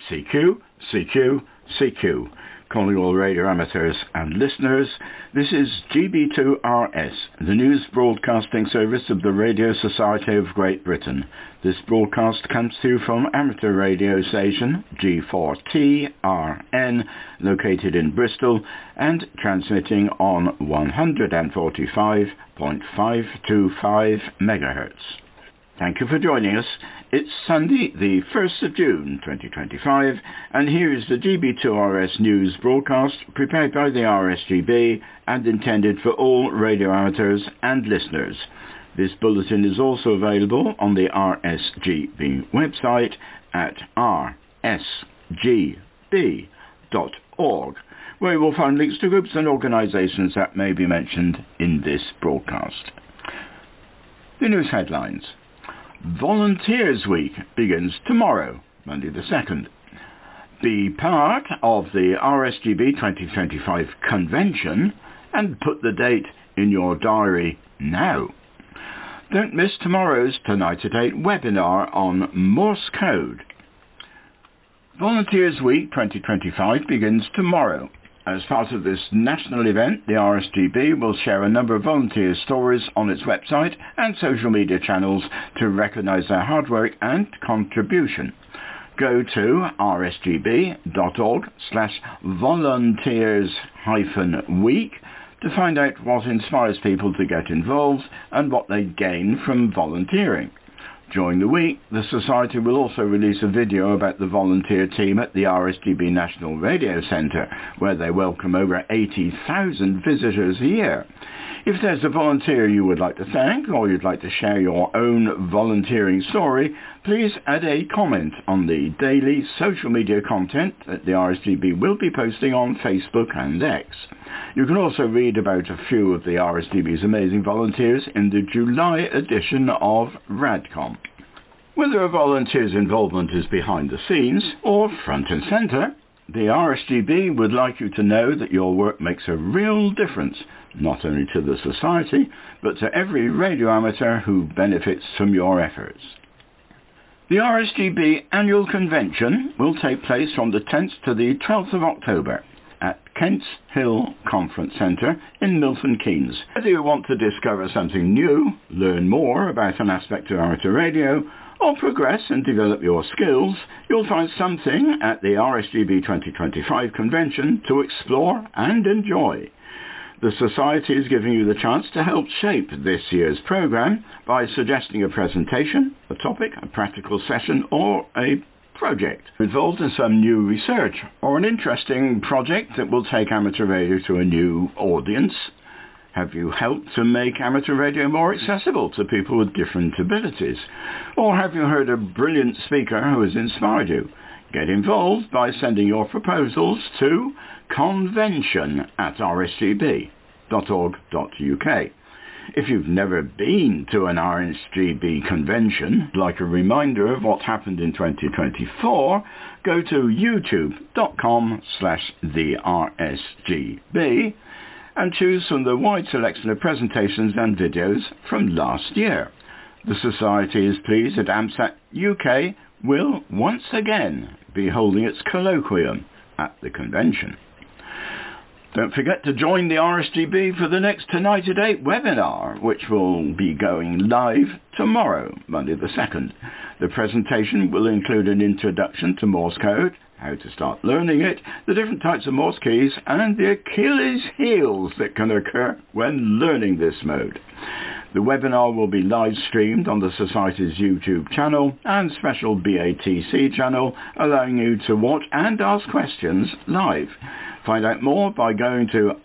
CQ, CQ, CQ. Calling all radio amateurs and listeners, this is GB2RS, the news broadcasting service of the Radio Society of Great Britain. This broadcast comes to you from amateur radio station G4TRN, located in Bristol, and transmitting on 145.525 MHz. Thank you for joining us. It's Sunday, the 1st of June 2025, and here is the GB2RS news broadcast prepared by the RSGB and intended for all radio amateurs and listeners. This bulletin is also available on the RSGB website at rsgb.org, where you will find links to groups and organisations that may be mentioned in this broadcast. The news headlines. Volunteers Week begins tomorrow, Monday the 2nd. Be part of the RSGB 2025 convention and put the date in your diary now. Don't miss tomorrow's Tonight at 8 webinar on Morse code. Volunteers Week 2025 begins tomorrow. As part of this national event, the RSGB will share a number of volunteer stories on its website and social media channels to recognise their hard work and contribution. Go to rsgb.org/volunteers-week to find out what inspires people to get involved and what they gain from volunteering. During the week, the Society will also release a video about the volunteer team at the RSGB National Radio Centre, where they welcome over 80,000 visitors a year. If there's a volunteer you would like to thank, or you'd like to share your own volunteering story, please add a comment on the daily social media content that the RSGB will be posting on Facebook and X. You can also read about a few of the RSGB's amazing volunteers in the July edition of RADCOM. Whether a volunteer's involvement is behind the scenes or front and centre, the RSGB would like you to know that your work makes a real difference, not only to the Society, but to every radio amateur who benefits from your efforts. The RSGB Annual Convention will take place from the 10th to the 12th of October at Kent's Hill Conference Centre in Milton Keynes. Whether you want to discover something new, learn more about an aspect of amateur radio, or progress and develop your skills, you'll find something at the RSGB 2025 convention to explore and enjoy. The Society is giving you the chance to help shape this year's programme by suggesting a presentation, a topic, a practical session, or a project involved in some new research or an interesting project that will take amateur radio to a new audience. Have you helped to make amateur radio more accessible to people with different abilities? Or have you heard a brilliant speaker who has inspired you? Get involved by sending your proposals to convention@rsgb.org.uk. If you've never been to an RSGB convention, like a reminder of what happened in 2024, go to youtube.com/thersgb and choose from the wide selection of presentations and videos from last year. The Society is pleased that AMSAT UK will once again be holding its colloquium at the convention. Don't forget to join the RSGB for the next Tonight at 8 webinar, which will be going live tomorrow, Monday the 2nd. The presentation will include an introduction to Morse code, how to start learning it, the different types of Morse keys, and the Achilles heels that can occur when learning this mode. The webinar will be live streamed on the Society's YouTube channel and special BATC channel, allowing you to watch and ask questions live. Find out more by going to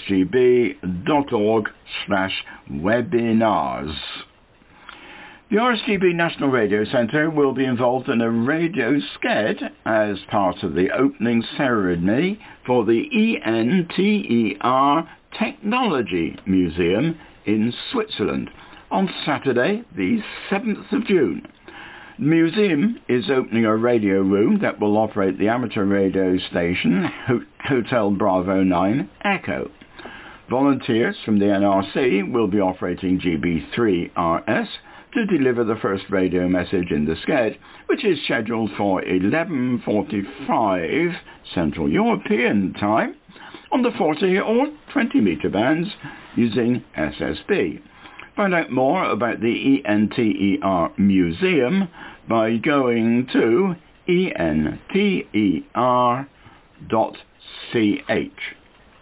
rsgb.org/webinars. The RSGB National Radio Centre will be involved in a radio sked as part of the opening ceremony for the ENTER Technology Museum in Switzerland on Saturday, the 7th of June. The museum is opening a radio room that will operate the amateur radio station Hotel Bravo 9 Echo. Volunteers from the NRC will be operating GB3RS, to deliver the first radio message in the sketch, which is scheduled for 11:45 Central European Time on the 40 or 20 meter bands using SSB. Find out more about the ENTER Museum by going to enter.ch.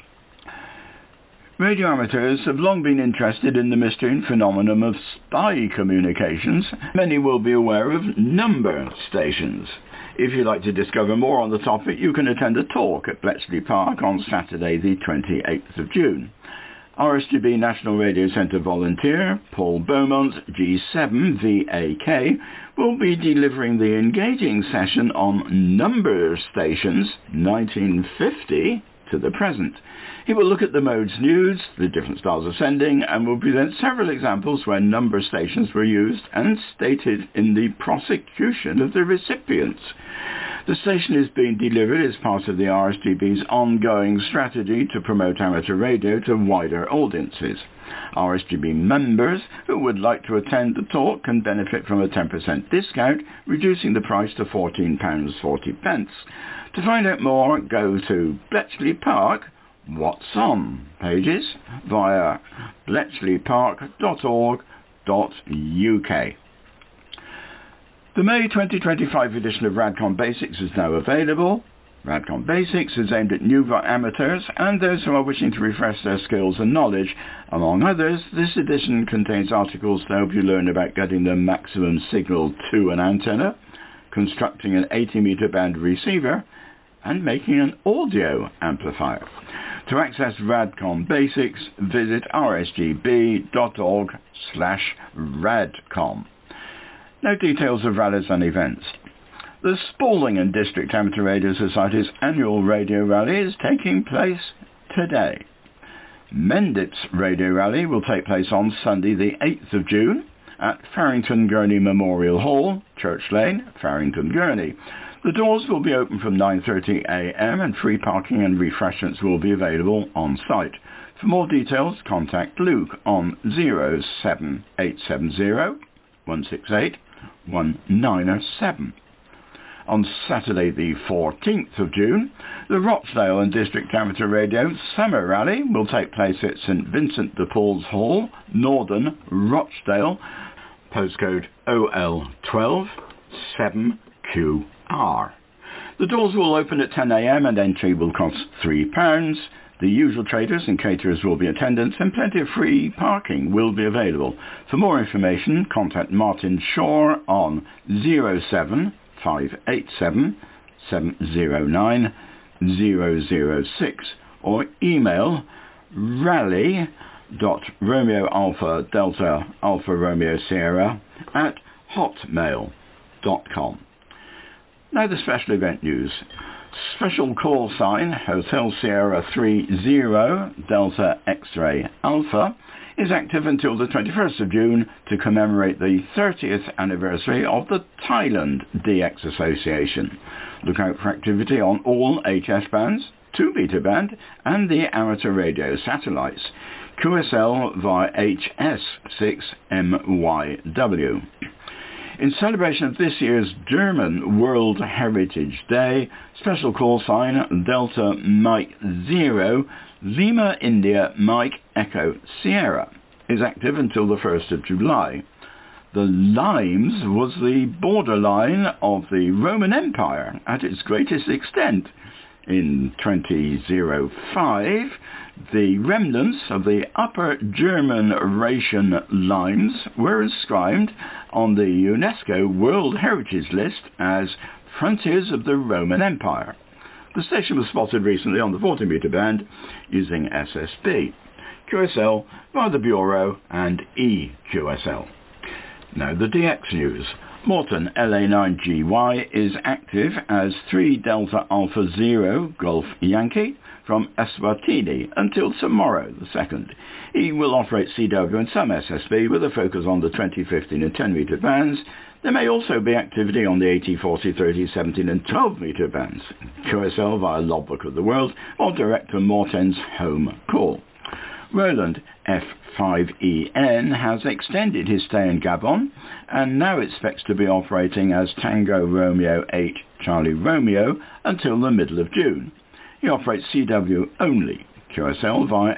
Radio amateurs have long been interested in the mystery and phenomenon of spy communications. Many will be aware of number stations. If you'd like to discover more on the topic, you can attend a talk at Bletchley Park on Saturday the 28th of June. RSGB National Radio Centre volunteer Paul Beaumont, G7 VAK, will be delivering the engaging session on number stations 1950 to the present. He will look at the modes used, the different styles of sending, and will present several examples where number stations were used and stated in the prosecution of the recipients. The station is being delivered as part of the RSGB's ongoing strategy to promote amateur radio to wider audiences. RSGB members who would like to attend the talk can benefit from a 10% discount, reducing the price to £14.40. To find out more, go to Bletchley Park What's On pages via bletchleypark.org.uk. The May 2025 edition of Radcom Basics is now available. Radcom Basics is aimed at new amateurs and those who are wishing to refresh their skills and knowledge. Among others, this edition contains articles to help you learn about getting the maximum signal to an antenna, constructing an 80-meter band receiver, and making an audio amplifier. To access Radcom Basics, visit rsgb.org/radcom. Now details of rallies and events. The Spalding and District Amateur Radio Society's annual radio rally is taking place today. Mendit's Radio Rally will take place on Sunday the 8th of June at Farrington Gurney Memorial Hall, Church Lane, Farrington Gurney. The doors will be open from 9:30 a.m. and free parking and refreshments will be available on site. For more details, contact Luke on 07870 168 197. On Saturday the 14th of June, the Rochdale and District Amateur Radio Summer Rally will take place at St Vincent de Paul's Hall, Northern Rochdale, postcode OL12 7QR. The doors will open at 10 a.m. and entry will cost £3. The usual traders and caterers will be in attendance and plenty of free parking will be available. For more information, contact Martin Shaw on 07587 709 006 or email rally.Romeo Alpha Delta Alpha Romeo Sierra at hotmail.com. Now the special event news. Special call sign Hotel Sierra 30 Delta X-Ray Alpha is active until the 21st of June to commemorate the 30th anniversary of the Thailand DX Association. Look out for activity on all HS bands, 2-meter band and the amateur radio satellites. QSL via HS6MYW. In celebration of this year's German World Heritage Day, special call sign Delta Mike 0 Lima India Mike Echo Sierra is active until the 1st of July. The Limes was the borderline of the Roman Empire at its greatest extent. In 2005, the remnants of the Upper German Ration limes were inscribed on the UNESCO World Heritage List as Frontiers of the Roman Empire. The station was spotted recently on the 40-meter band using SSB, QSL via the Bureau and EQSL. Now the DX news. Morton LA9GY is active as 3 Delta Alpha Zero Golf Yankee from Eswatini until tomorrow the 2nd. He will operate CW and some SSB with a focus on the 20, 15 and 10 meter bands. There may also be activity on the 80, 40, 30, 17 and 12 meter bands. QSL via Logbook of the World or direct from Morton's home call. Roland F5EN has extended his stay in Gabon and now expects to be operating as Tango Romeo 8 Charlie Romeo until the middle of June. He operates CW only, QSL via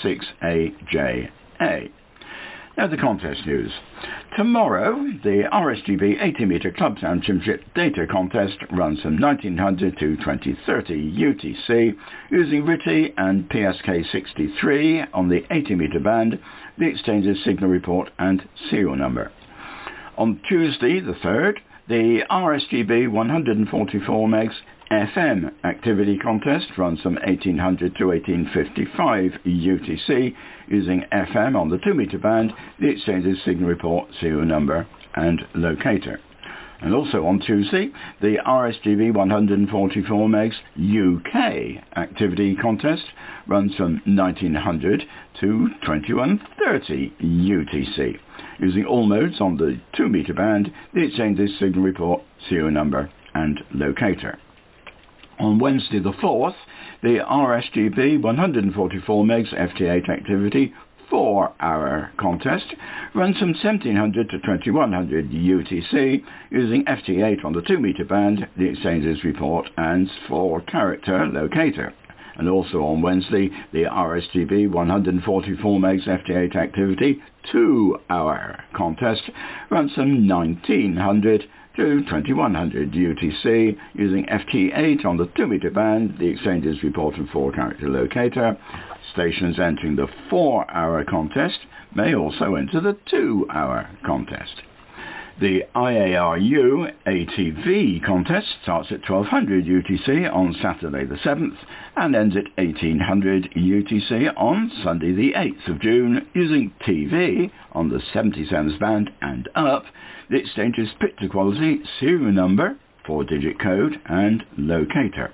F6AJA. Now the contest news. Tomorrow, the RSGB 80-metre Club Championship Data Contest runs from 1900 to 2030 UTC using RTTY and PSK63 on the 80-metre band, the exchange's signal report and serial number. On Tuesday the 3rd, the RSGB 144 MHz FM activity contest runs from 1800 to 1855 UTC using FM on the 2-metre band, the exchange's signal report, serial number and locator. And also on Tuesday, the RSGB 144 MHz UK activity contest runs from 1900 to 2130 UTC using all modes on the 2-metre band, the exchange's signal report, serial number and locator. On Wednesday the 4th, the RSGB 144 MHz FT8 activity 4-hour contest runs from 1700 to 2100 UTC using FT8 on the 2-metre band, the exchange's report and 4-character locator. And also on Wednesday, the RSGB 144 MHz FT8 activity 2-hour contest runs from 1900 to 2100 UTC using FT8 on the 2-metre band, the exchange's report and 4-character locator. Stations entering the 4-hour contest may also enter the 2-hour contest. The IARU ATV contest starts at 1200 UTC on Saturday the 7th and ends at 1800 UTC on Sunday the 8th of June using TV on the 77s band and up, the exchange's picture quality, serial number, 4-digit code and locator.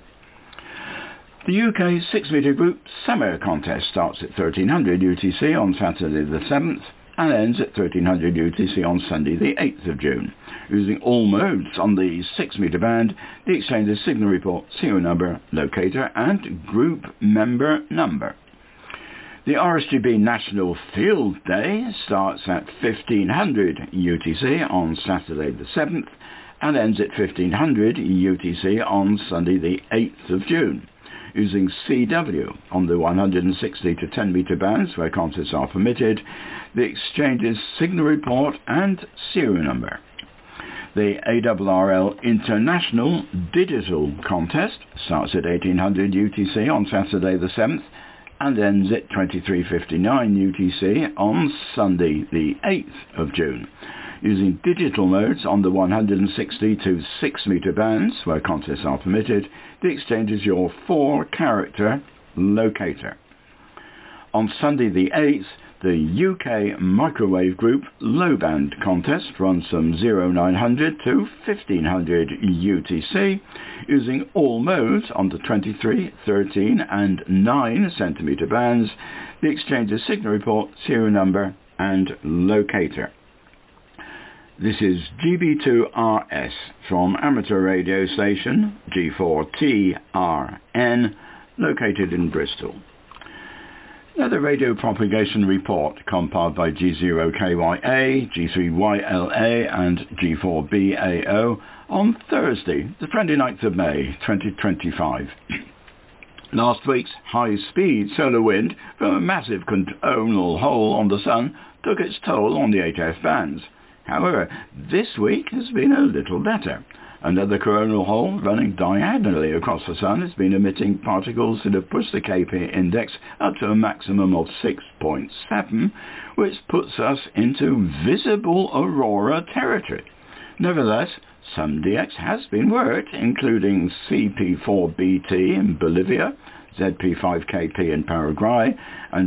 The UK 6-metre group summer contest starts at 1300 UTC on Saturday the 7th and ends at 1300 UTC on Sunday the 8th of June. Using all modes on the 6-metre band, the exchange's signal report, serial number, locator and group member number. The RSGB National Field Day starts at 1500 UTC on Saturday the 7th and ends at 1500 UTC on Sunday the 8th of June. Using CW on the 160 to 10-metre bands where contests are permitted, the exchange's signal report and serial number. The ARRL International Digital Contest starts at 1800 UTC on Saturday the 7th and ends at 2359 UTC on Sunday the 8th of June. Using digital modes on the 160 to 6-metre bands where contests are permitted, the exchange is your 4-character locator. On Sunday the 8th, the UK Microwave Group Low Band Contest runs from 0900 to 1500 UTC using all modes on the 23, 13 and 9 centimetre bands, the exchange's signal report, serial number and locator. This is GB2RS from amateur radio station G4TRN located in Bristol. Now the radio propagation report compiled by G0KYA, G3YLA and G4BAO on Thursday, the 29th of May 2025. Last week's high-speed solar wind from a massive coronal hole on the Sun took its toll on the HF bands. However, this week has been a little better. Another coronal hole running diagonally across the Sun has been emitting particles that have pushed the KP index up to a maximum of 6.7, which puts us into visible aurora territory. Nevertheless, some DX has been worked, including CP4BT in Bolivia, ZP5KP in Paraguay, and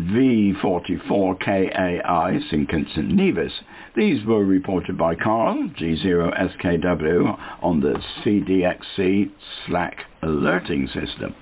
V44KAI St. Vincent Nevis. These were reported by Carl, G0SKW, on the CDXC Slack alerting system.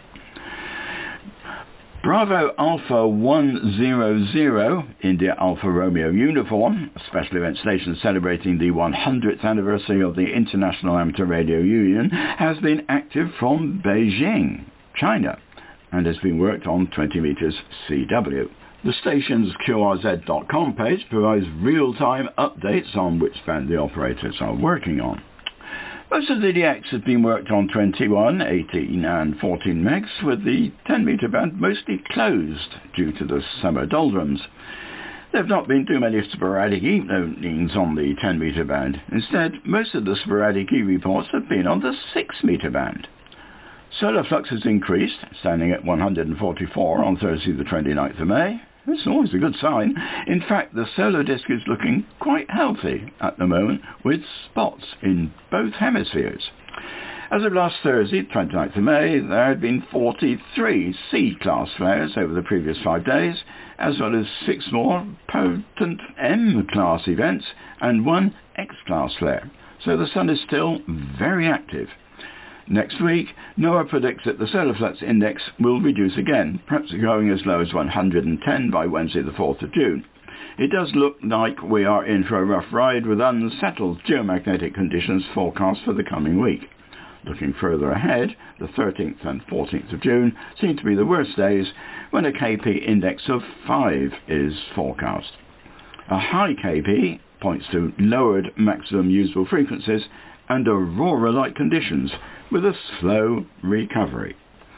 Bravo Alpha 100, India Alpha Romeo Uniform, a special event station celebrating the 100th anniversary of the International Amateur Radio Union, has been active from Beijing, China, and has been worked on 20 meters CW. The station's QRZ.com page provides real-time updates on which band the operators are working on. Most of the DX has been worked on 21, 18 and 14 megs, with the 10 metre band mostly closed due to the summer doldrums. There have not been too many sporadic E openings on the 10 metre band. Instead, most of the sporadic E reports have been on the 6 metre band. Solar flux has increased, standing at 144 on Thursday the 29th of May. It's always a good sign. In fact, the solar disk is looking quite healthy at the moment, with spots in both hemispheres. As of last Thursday, 29th of May, there had been 43 C-class flares over the previous 5 days, as well as 6 more potent M-class events and 1 X-class flare. So the sun is still very active. Next week, NOAA predicts that the solar flux index will reduce again, perhaps going as low as 110 by Wednesday the 4th of June. It does look like we are in for a rough ride with unsettled geomagnetic conditions forecast for the coming week. Looking further ahead, the 13th and 14th of June seem to be the worst days, when a KP index of 5 is forecast. A high KP points to lowered maximum usable frequencies and aurora-like conditions, with a slow recovery.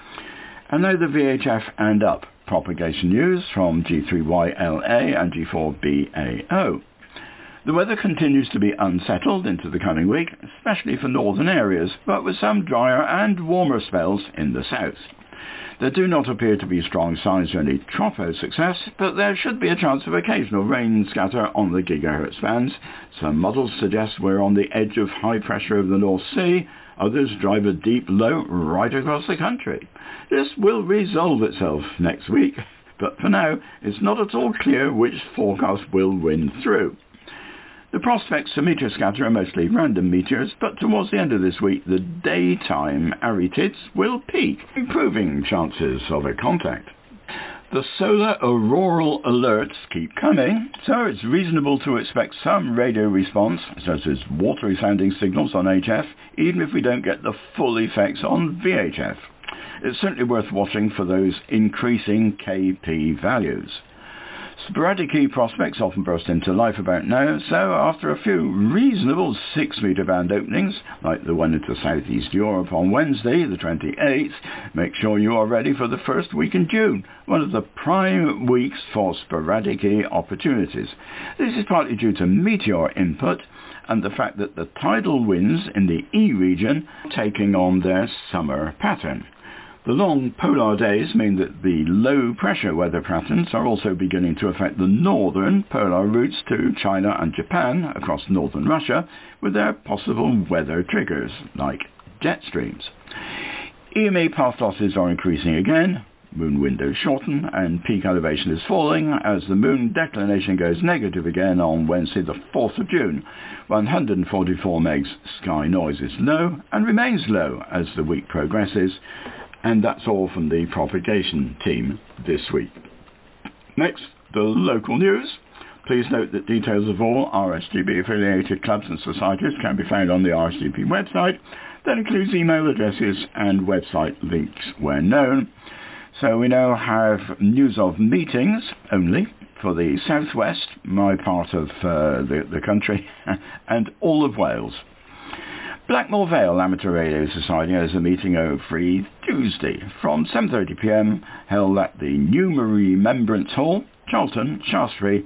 And now the VHF and up propagation news from G3YLA and G4BAO. The weather continues to be unsettled into the coming week, especially for northern areas, but with some drier and warmer spells in the south. There do not appear to be strong signs of any tropo success, but there should be a chance of occasional rain scatter on the gigahertz bands. Some models suggest we're on the edge of high pressure over the North Sea. Others drive a deep low right across the country. This will resolve itself next week, but for now it's not at all clear which forecast will win through. The prospects for meteor scatter are mostly random meteors, but towards the end of this week the daytime Aretids will peak, improving chances of a contact. The solar auroral alerts keep coming, so it's reasonable to expect some radio response, such as watery sounding signals on HF, even if we don't get the full effects on VHF. It's certainly worth watching for those increasing KP values. Sporadic E prospects often burst into life about now, so after a few reasonable 6 metre band openings, like the one into Southeast Europe on Wednesday, the 28th, make sure you are ready for the first week in June, one of the prime weeks for sporadic E opportunities. This is partly due to meteor input and the fact that the tidal winds in the E region are taking on their summer pattern. The long polar days mean that the low-pressure weather patterns are also beginning to affect the northern polar routes to China and Japan across northern Russia, with their possible weather triggers, like jet streams. EMA path losses are increasing again, moon windows shorten, and peak elevation is falling as the moon declination goes negative again on Wednesday the 4th of June. 144 megs sky noise is low and remains low as the week progresses. And that's all from the propagation team this week. Next, the local news. Please note that details of all RSGB affiliated clubs and societies can be found on the RSGB website. That includes email addresses and website links where known. So we now have news of meetings only for the southwest, my part of the country, and all of Wales. Blackmore Vale Amateur Radio Society has a meeting every Tuesday from 7:30 p.m. held at the Newbury Remembrance Hall, Charlton, Shaftesbury,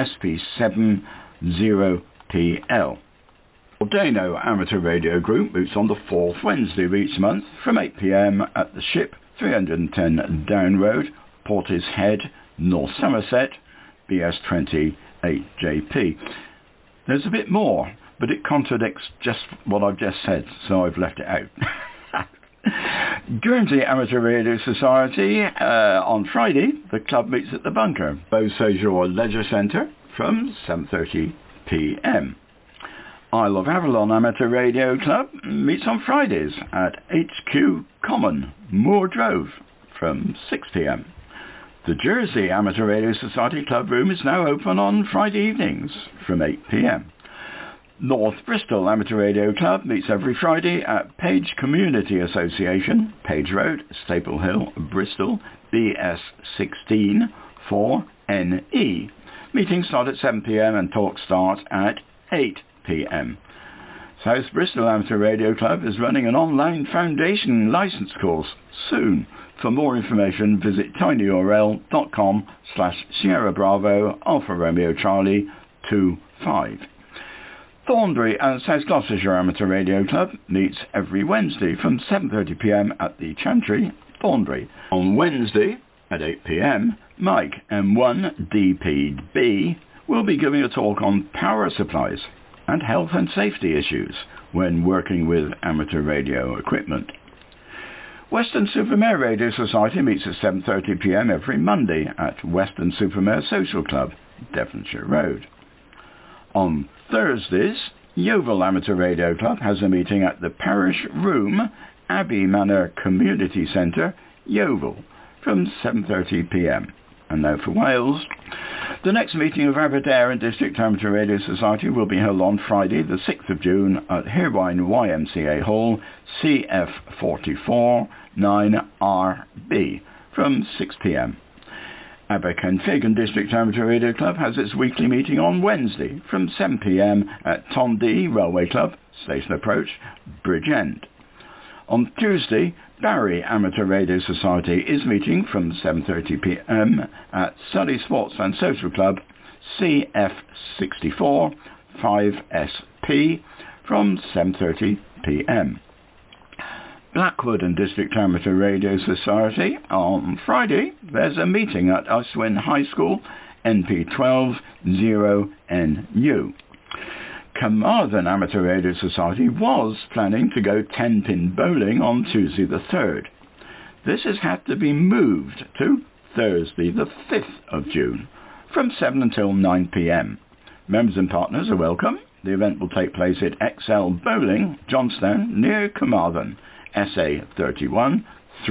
SP70PL. Dano Amateur Radio Group meets on the 4th Wednesday of each month from 8 p.m. at the Ship, 310 Down Road, Portishead, North Somerset, BS20 8JP. There's a bit more, but it contradicts just what I've just said, so I've left it out. Guernsey Amateur Radio Society, on Friday, the club meets at the Bunker, Beau Séjour Leisure Centre, from 7:30 p.m. Isle of Avalon Amateur Radio Club meets on Fridays at HQ Common, Moor Drove, from 6 p.m. The Jersey Amateur Radio Society Club Room is now open on Friday evenings from 8 p.m. North Bristol Amateur Radio Club meets every Friday at Page Community Association, Page Road, Staple Hill, Bristol, BS16 4 Meetings start at 7 p.m. and talks start at 8 p.m. South Bristol Amateur Radio Club is running an online foundation licence course soon. For more information, visit tinyurl.com/Sierra Bravo Alpha Romeo Charlie 25. Thornbury and South Gloucestershire Amateur Radio Club meets every Wednesday from 7:30 p.m. at the Chantry, Thornbury. On Wednesday at 8 p.m, Mike M1DPB will be giving a talk on power supplies and health and safety issues when working with amateur radio equipment. Weston-super-Mare Radio Society meets at 7:30 p.m. every Monday at Weston-super-Mare Social Club, Devonshire Road. On Thursdays, Yeovil Amateur Radio Club has a meeting at the Parish Room, Abbey Manor Community Centre, Yeovil, from 7:30 p.m. And now for Wales. The next meeting of Aberdare and District Amateur Radio Society will be held on Friday, the 6th of June, at Hirwine YMCA Hall, CF44 9RB, from 6 p.m. Aberkenfig District Amateur Radio Club has its weekly meeting on Wednesday from 7 p.m. at Tondee Railway Club, Station Approach, Bridgend. On Tuesday, Barry Amateur Radio Society is meeting from 7:30 p.m. at Surrey Sports and Social Club, CF64 5SP, from 7:30 p.m. Blackwood and District Amateur Radio Society. On Friday, there's a meeting at Uswin High School, NP12 0NU. Carmarthen Amateur Radio Society was planning to go 10-pin bowling on Tuesday the 3rd. This has had to be moved to Thursday the 5th of June, from 7 until 9 p.m. Members and partners are welcome. The event will take place at XL Bowling, Johnstown, near Carmarthen, SA 31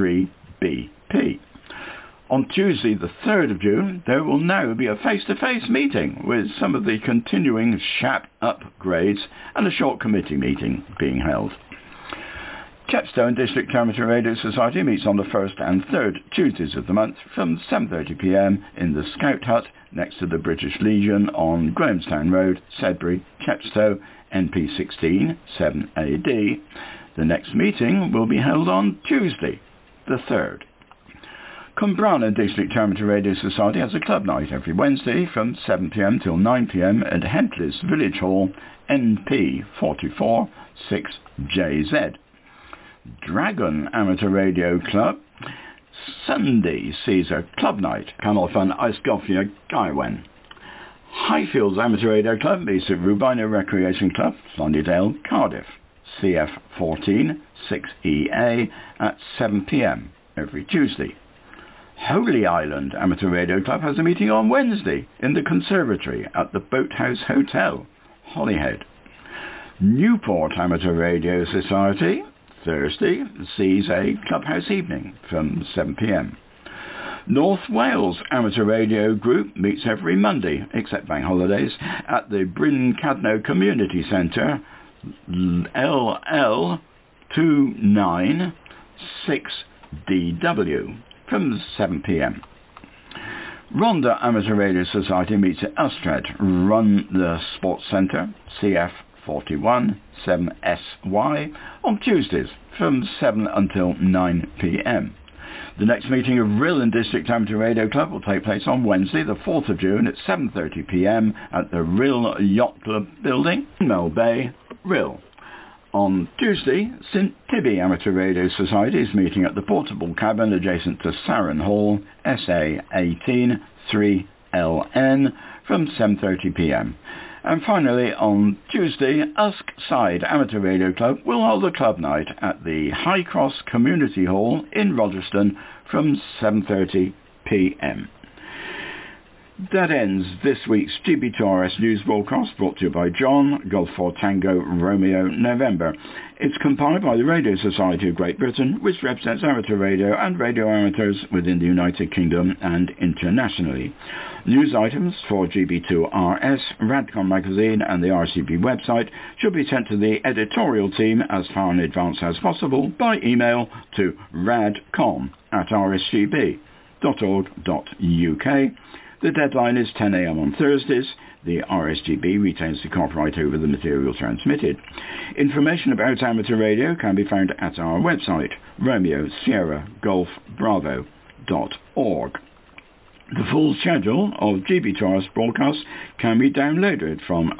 3BP. On Tuesday the 3rd of June, there will now be a face-to-face meeting with some of the continuing SHAP upgrades and a short committee meeting being held. Chepstow District Amateur Radio Society meets on the 1st and 3rd Tuesdays of the month from 7:30 p.m. in the Scout Hut next to the British Legion on Grahamstown Road, Sedbury, Chepstow, NP16 7AD. The next meeting will be held on Tuesday the 3rd. Cumbrana District Amateur Radio Society has a club night every Wednesday from 7 p.m. till 9 p.m. at Headless Village Hall, NP44 6JZ. Dragon Amateur Radio Club Sunday sees a club night, Camelfan Icegolfia Gaiwen. Highfields Amateur Radio Club meets at Rubina Recreation Club, Londydale, Cardiff, CF14 6EA at 7 p.m. every Tuesday. Holy Island Amateur Radio Club has a meeting on Wednesday in the Conservatory at the Boathouse Hotel, Holyhead. Newport Amateur Radio Society Thursday sees a clubhouse evening from 7 p.m. North Wales Amateur Radio Group meets every Monday, except bank holidays, at the Bryn Cadno Community Centre, LL296DW, from 7 p.m. Rhondda Amateur Radio Society meets at Elstrad, Run the Sports Centre, CF41 7SY, on Tuesdays from 7 until 9 p.m. The next meeting of Rhyl District Amateur Radio Club will take place on Wednesday the 4th of June at 7:30 p.m. at the Rhyl Yacht Club building, Mel Bay, Rhyl. On Tuesday, St Tibby Amateur Radio Society is meeting at the Portable Cabin adjacent to Sarin Hall, SA 18 3LN, from 7:30 p.m. And finally, on Tuesday, Usk Side Amateur Radio Club will hold a club night at the High Cross Community Hall in Rogerston from 7:30 p.m. That ends this week's GB2RS news broadcast, brought to you by John, Golf 4 Tango Romeo November. It's compiled by the Radio Society of Great Britain, which represents amateur radio and radio amateurs within the United Kingdom and internationally. News items for GB2RS, Radcom magazine and the RCB website should be sent to the editorial team as far in advance as possible by email to radcom@rsgb.org.uk. The deadline is 10 a.m. on Thursdays. The RSGB retains the copyright over the material transmitted. Information about amateur radio can be found at our website, Romeo Sierra Golf Bravo.org. The full schedule of GB2RS broadcasts can be downloaded from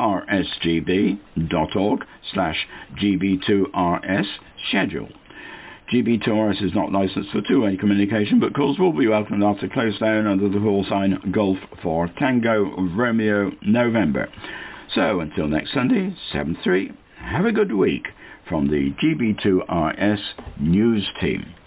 rsgb.org/GB2RS schedule. GB2RS is not licensed for two-way communication, but calls will be welcomed after close down under the call sign Golf for Tango Romeo November. So until next Sunday, 7/3, have a good week from the GB2RS News Team.